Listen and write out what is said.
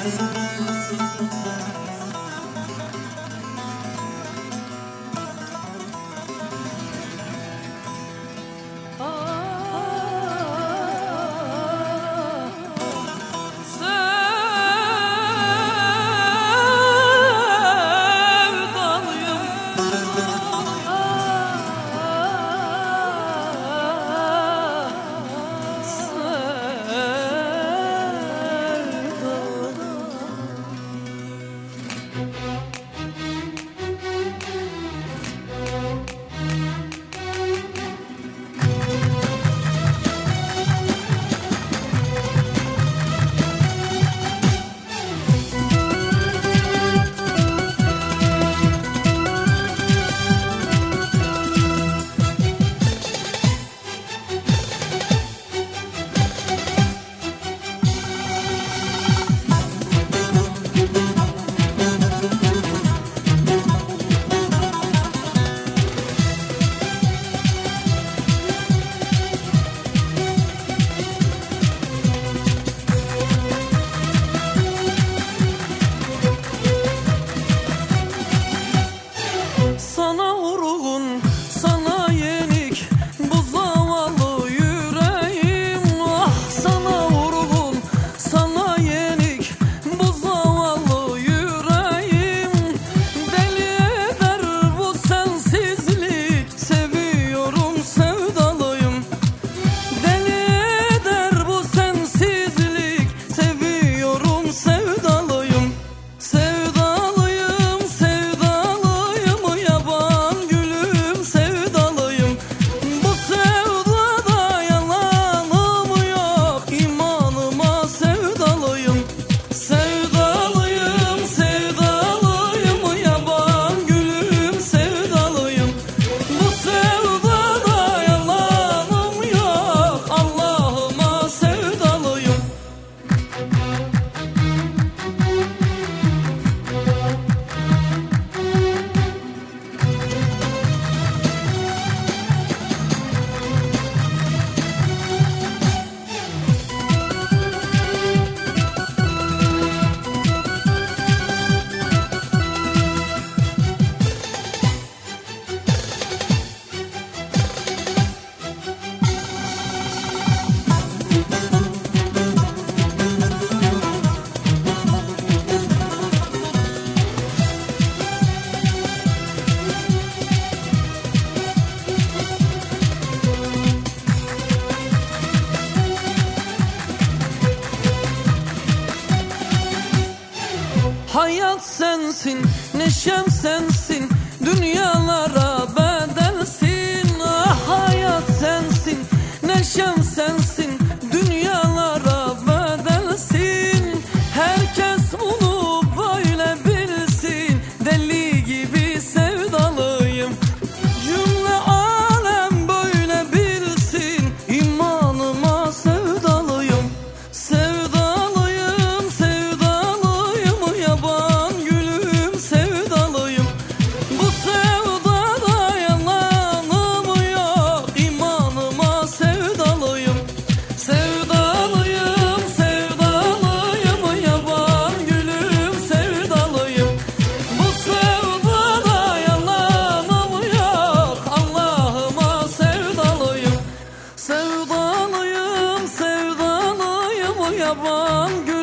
Hayat sensin, neşem sensin, dünyalara bedelsin. Ah hayat sensin, neşem sensin, dünyalara bedelsin. Herkes bunu böyle bilsin, deli gibi sevdalıyım. Cümle alem böyle bilsin, imanıma sevdalıyım. Sevdalıyım, sevdalıyım, yaban gülüm sevdalıyım. Bu sevdada yalanım yok, imanıma sevdalıyım. Sevdalıyım, sevdalıyım, yaban gülüm sevdalıyım. Bu sevdada yalanım yok, Allah'ıma sevdalıyım. Sevdalıyım, sevdalıyım, yaban gülüm